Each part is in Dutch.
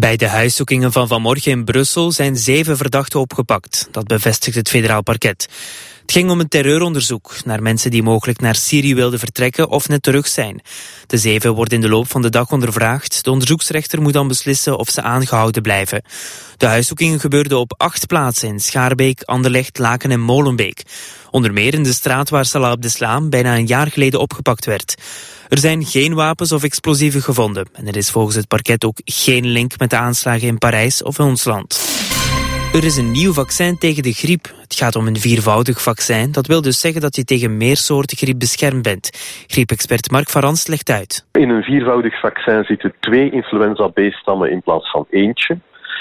Bij de huiszoekingen van vanmorgen in Brussel zijn 7 verdachten opgepakt. Dat bevestigt het federaal parket. Het ging om een terreuronderzoek naar mensen die mogelijk naar Syrië wilden vertrekken of net terug zijn. De 7 worden in de loop van de dag ondervraagd. De onderzoeksrechter moet dan beslissen of ze aangehouden blijven. De huiszoekingen gebeurden op 8 plaatsen in Schaarbeek, Anderlecht, Laken en Molenbeek. Onder meer in de straat waar Salah Abdeslam bijna een jaar geleden opgepakt werd. Er zijn geen wapens of explosieven gevonden en er is volgens het parket ook geen link met de aanslagen in Parijs of in ons land. Er is een nieuw vaccin tegen de griep. Het gaat om een 4voudig vaccin. Dat wil dus zeggen dat je tegen meer soorten griep beschermd bent. Griepexpert Mark van Rans legt uit. In een 4voudig vaccin zitten 2 influenza B-stammen in plaats van eentje.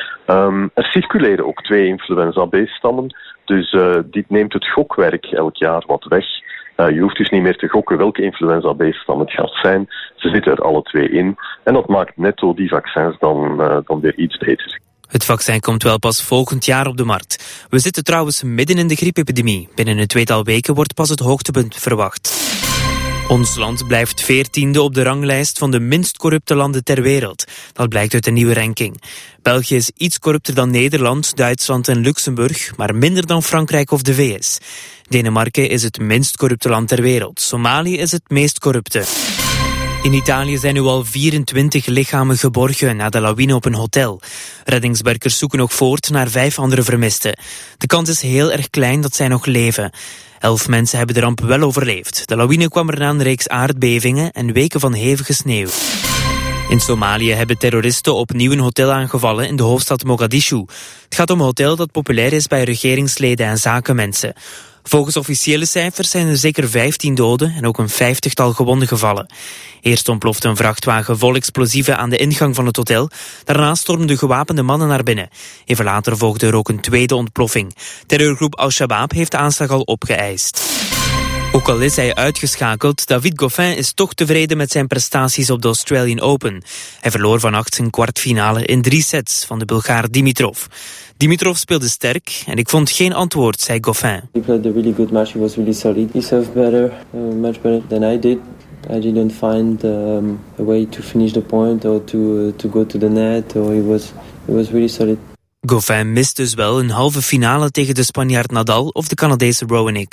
Er circuleren ook 2 influenza B-stammen. Dus dit neemt het gokwerk elk jaar wat weg. Je hoeft dus niet meer te gokken welke influenza B-stam het gaat zijn. Ze zitten er alle 2 in. En dat maakt netto die vaccins dan weer iets beter. Het vaccin komt wel pas volgend jaar op de markt. We zitten trouwens midden in de griepepidemie. Binnen een 2-tal weken wordt pas het hoogtepunt verwacht. Ons land blijft 14e op de ranglijst van de minst corrupte landen ter wereld. Dat blijkt uit een nieuwe ranking. België is iets corrupter dan Nederland, Duitsland en Luxemburg, maar minder dan Frankrijk of de VS. Denemarken is het minst corrupte land ter wereld. Somalië is het meest corrupte. In Italië zijn nu al 24 lichamen geborgen na de lawine op een hotel. Reddingswerkers zoeken nog voort naar 5 andere vermisten. De kans is heel erg klein dat zij nog leven. 11 mensen hebben de ramp wel overleefd. De lawine kwam er na een reeks aardbevingen en weken van hevige sneeuw. In Somalië hebben terroristen opnieuw een hotel aangevallen in de hoofdstad Mogadishu. Het gaat om een hotel dat populair is bij regeringsleden en zakenmensen. Volgens officiële cijfers zijn er zeker 15 doden en ook een 50-tal gewonden gevallen. Eerst ontplofte een vrachtwagen vol explosieven aan de ingang van het hotel. Daarna stormden gewapende mannen naar binnen. Even later volgde er ook een tweede ontploffing. Terreurgroep Al-Shabaab heeft de aanslag al opgeëist. Ook al is hij uitgeschakeld, David Goffin is toch tevreden met zijn prestaties op de Australian Open. Hij verloor vannacht zijn kwartfinale in 3 sets van de Bulgaar Dimitrov. Dimitrov speelde sterk en ik vond geen antwoord, zei Goffin. He played a really good match. He was really solid. He served better, much better than I did. I didn't find a way to finish the point or to go to the net. Or he was really solid. Goffin mist dus wel een halve finale tegen de Spanjaard Nadal of de Canadese Raonic.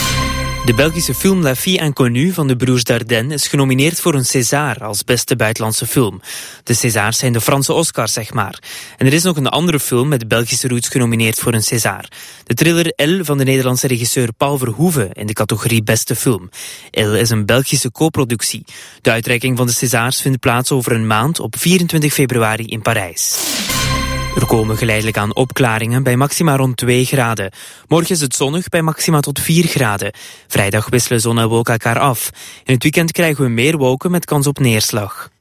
De Belgische film La Fille Inconnue van de broers Dardenne is genomineerd voor een César als beste buitenlandse film. De Césars zijn de Franse Oscars, zeg maar. En er is nog een andere film met Belgische roots genomineerd voor een César. De thriller Elle van de Nederlandse regisseur Paul Verhoeven in de categorie beste film. Elle is een Belgische co-productie. De uitreiking van de Césars vindt plaats over een maand op 24 februari in Parijs. Er komen geleidelijk aan opklaringen bij maxima rond 2 graden. Morgen is het zonnig bij maxima tot 4 graden. Vrijdag wisselen zon en wolken elkaar af. In het weekend krijgen we meer wolken met kans op neerslag.